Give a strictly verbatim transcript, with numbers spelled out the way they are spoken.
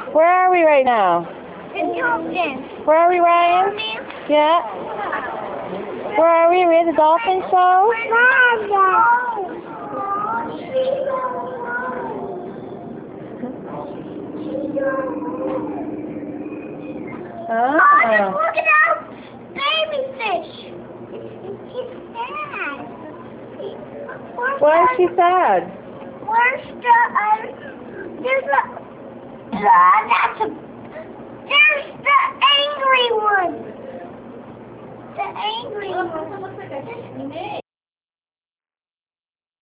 Where are we right now? In Dolphin. Where are we, Ryan? Yeah. Where are we? Are we at the dolphin show? Oh, Oh. just look at that baby fish. He's sad. Where's Why is the- she sad? Where's the, um, there's a, uh, that's a, there's the angry one. The angry one.